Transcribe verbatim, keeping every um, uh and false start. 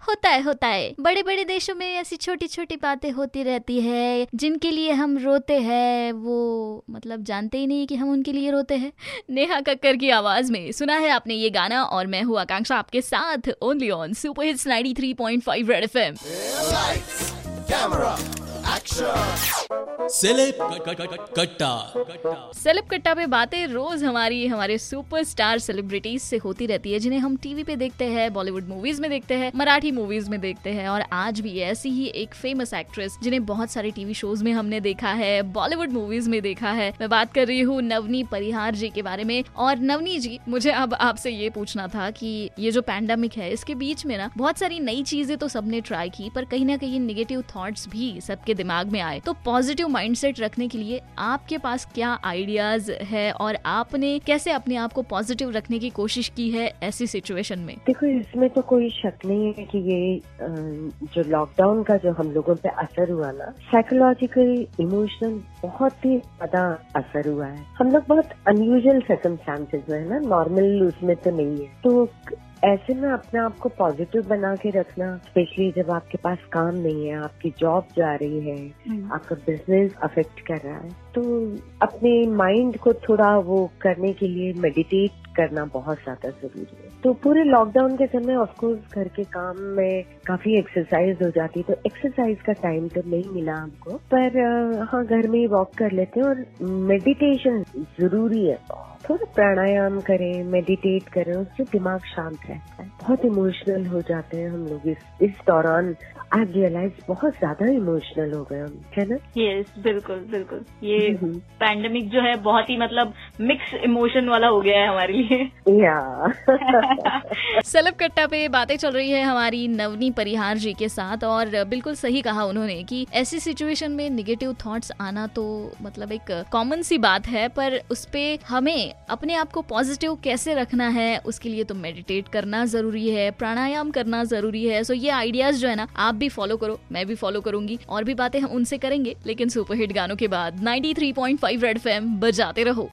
होता है होता है बड़े बड़े देशों में ऐसी छोटी छोटी बातें होती रहती है जिनके लिए हम रोते हैं, वो मतलब जानते ही नहीं कि हम उनके लिए रोते हैं। नेहा कक्कर की आवाज में सुना है आपने ये गाना, और मैं हूँ आकांक्षा आपके साथ only on super hits ninety three point five red FM. Celeb Katta. Celeb Katta पे बातें रोज हमारी हमारे सुपरस्टार सेलिब्रिटीज से होती रहती है, जिन्हें हम टीवी पे देखते हैं, बॉलीवुड मूवीज में देखते हैं, मराठी मूवीज में देखते हैं, और आज भी ऐसी ही एक फेमस एक्ट्रेस जिन्हें बहुत सारे टीवी शोज में हमने देखा है, बॉलीवुड मूवीज में देखा है। मैं बात कर रही हूँ नवनी परिहार जी के बारे में। और नवनी जी, मुझे अब आपसे ये पूछना था कि ये जो पैंडेमिक है, इसके बीच में ना बहुत सारी नई चीजें तो सबने ट्राई की, पर कहीं ना कहीं निगेटिव थॉट्स भी सबके दिमाग में आए। तो पॉजिटिव माइंडसेट रखने के लिए आपके पास क्या आइडियाज है और आपने कैसे अपने आप को पॉजिटिव रखने की कोशिश की है ऐसी सिचुएशन में? देखो, इसमें तो कोई शक नहीं है कि ये जो लॉकडाउन का जो हम लोगों पे असर हुआ ना, साइकोलॉजिकल इमोशनल बहुत ही ज्यादा असर हुआ है। हम लोग बहुत अनयूजुअल सर्कमस्टांसेस में है ना, नॉर्मल उसमें तो नहीं है। तो ऐसे में अपने आप को पॉजिटिव बना के रखना, स्पेशली जब आपके पास काम नहीं है, आपकी जॉब जा रही है, आपका बिजनेस अफेक्ट कर रहा है, तो अपने माइंड को थोड़ा वो करने के लिए मेडिटेट करना बहुत ज्यादा जरूरी है। तो पूरे लॉकडाउन के समय ऑफ कोर्स घर के काम में काफी एक्सरसाइज हो जाती, तो एक्सरसाइज का टाइम तो नहीं मिला हमको, पर हाँ घर में ही वॉक कर लेते हैं। और मेडिटेशन जरूरी है, थोड़ा प्राणायाम करें, मेडिटेट करें, उससे दिमाग शांत रहता है। बहुत इमोशनल हो जाते हैं हम लोग इस इस दौरान। आई रियलाइज बहुत ज्यादा इमोशनल हो गए हम, है ना? यस, बिल्कुल बिल्कुल। ये पैंडेमिक जो है बहुत ही मतलब मिक्स इमोशन वाला हो गया है हमारे लिए। या सेलेब कट्टा पे बातें चल रही है हमारी नवनी परिहार जी के साथ, और बिल्कुल सही कहा उन्होंने कि ऐसी सिचुएशन में निगेटिव थॉट्स आना तो मतलब एक कॉमन सी बात है, पर उस पे हमें अपने आप को पॉजिटिव कैसे रखना है उसके लिए तो मेडिटेट करना जरूरी है, प्राणायाम करना जरूरी है। सो ये आइडियाज जो है ना, आप भी फॉलो करो, मैं भी फॉलो करूंगी, और भी बातें हम उनसे करेंगे, लेकिन सुपरहिट गानों के बाद ninety three point five red FM बजाते रहो।